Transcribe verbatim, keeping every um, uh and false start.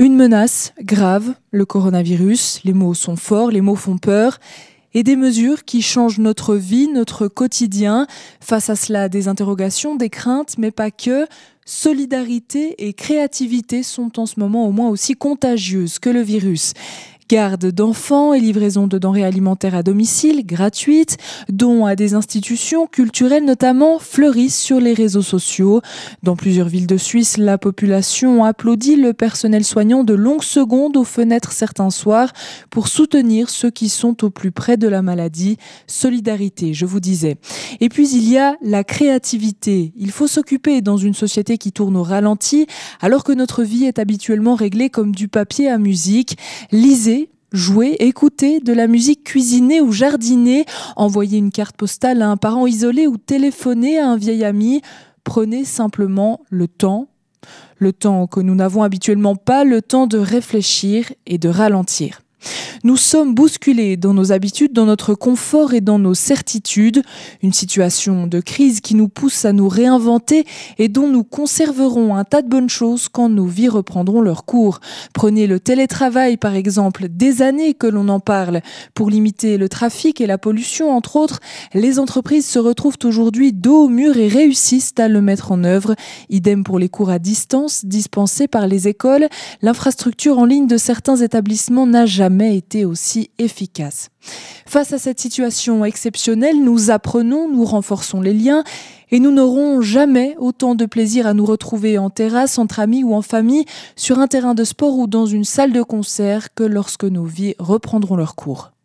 Une menace grave, le coronavirus, les mots sont forts, les mots font peur, et des mesures qui changent notre vie, notre quotidien. Face à cela, des interrogations, des craintes, mais pas que. Solidarité et créativité sont en ce moment au moins aussi contagieuses que le virus. Garde d'enfants et livraison de denrées alimentaires à domicile, gratuites, dons à des institutions culturelles notamment, fleurissent sur les réseaux sociaux. Dans plusieurs villes de Suisse, la population applaudit le personnel soignant de longues secondes aux fenêtres certains soirs pour soutenir ceux qui sont au plus près de la maladie. Solidarité, je vous disais. Et puis il y a la créativité. Il faut s'occuper dans une société qui tourne au ralenti, alors que notre vie est habituellement réglée comme du papier à musique. Lisez, jouer, écouter de la musique, cuisiner ou jardiner, envoyer une carte postale à un parent isolé ou téléphoner à un vieil ami. Prenez simplement le temps, le temps que nous n'avons habituellement pas, le temps de réfléchir et de ralentir. Nous sommes bousculés dans nos habitudes, dans notre confort et dans nos certitudes. Une situation de crise qui nous pousse à nous réinventer et dont nous conserverons un tas de bonnes choses quand nos vies reprendront leur cours. Prenez le télétravail par exemple, des années que l'on en parle. Pour limiter le trafic et la pollution entre autres, les entreprises se retrouvent aujourd'hui dos au mur et réussissent à le mettre en œuvre. Idem pour les cours à distance dispensés par les écoles. L'infrastructure en ligne de certains établissements n'a jamais été aussi efficace. Face à cette situation exceptionnelle, nous apprenons, nous renforçons les liens et nous n'aurons jamais autant de plaisir à nous retrouver en terrasse, entre amis ou en famille, sur un terrain de sport ou dans une salle de concert que lorsque nos vies reprendront leur cours.